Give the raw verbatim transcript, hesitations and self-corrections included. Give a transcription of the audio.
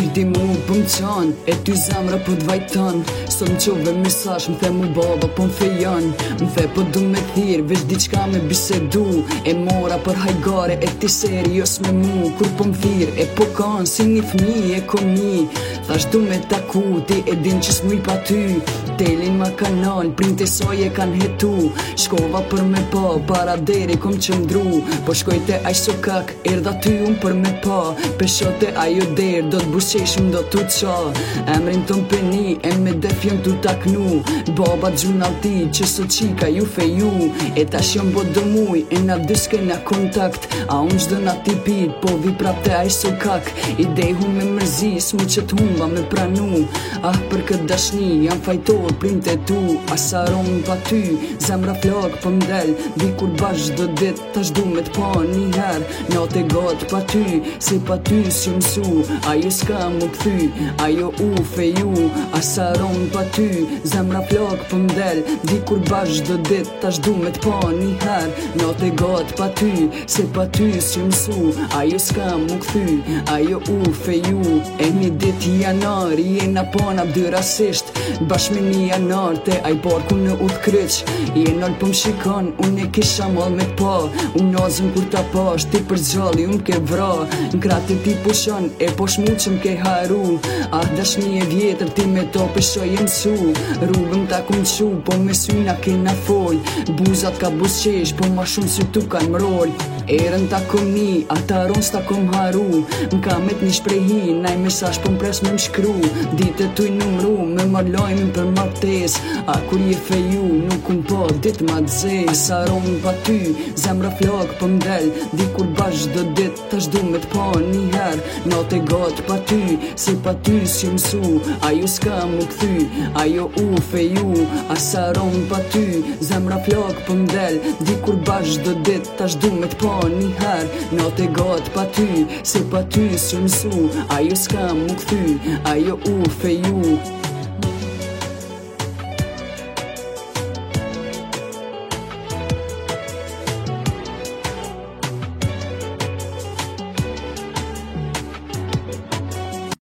ti mu pëm qan, e ty zemra po t'vajton. Sot m'qove mesash, m'the mu baba po m'fejon. M'the po du me thirë, veç diçka me bisedu. E mora për hajgare, e ti serios me mu. Kur po m'thirë, e po kan, si një fmi e komi. Thash du me taku, ti e din që s'muj pa ty. Telin ma kanal, printe soj e kan hetu. Shkova për me pa, para deri kom qëndru. Po shkojte aj sokak, erdha ty unë për me pa. Peshote ajo der, do t'busqeshëm do t'u qa. Emrin ton peni, e me defjon t'u taknu. Baba gjuna ti, që so qika ju feju. E tash jom bo do muj, e na dyske na kontakt. A unë gjdo na tipit, po vi prapte aj sokak. I dehu me mërzi, s'mu që t'humba me pranu. Ah, për këtë dashni, jam fajtor, printe tu. Asaron pa ty, zemra flak për mdel. Di kur bash do dit, tash du me t'pa një her. Nate gat pa ty, se pa ty si mësu. Ajo s'ka mu këthy, ajo u feju. Asaron pa ty, zemra flak për mdel. Di kur bash do dit, tash du me t'pa një her. Nate gat pa ty, se pa ty si mësu. Ajo s'ka mu këthy, ajo u feju. E një dit janari, jena pana bdyrasisht. Bash me një janar, te aj parku në udh kryq. Jenol po m'shikon, unë e kisha mal me t'pa. Unë nazëm kur ta pash, ti për zgjalli unë ke vra. N'krati ti pushon, e po shmu që m'ke haru. Ah, dashni e vjetër, ti me to pëshoj e mësu. Rrugëm ta kum qu, po me syna kena fol. Buzat ka busqesh, po ma shumë sy tu kan mrol. Erën ta kom ni, ata rons ta kom haru. M'ka met një shprehi, naj mesash po m'pres me m'shkru. Dite tu i numru, me marlojmin për martes. A kur je feju, nuk kum po dit ma t'ze. Asaron pa ty, zemra flak po m'del. Di kur bash do dit, tash du me t'pa një her. Nate gat pa ty, se pa ty si mësu. Ajo s'ka mu këthy, ajo u feju. Asaron pa ty, zemra flak po m'del. Di kur bash do dit, tash du me t'pa një her. Nate gat pa ty, se pa ty si mësu. Ajo s'ka mu këthy, ajo u feju.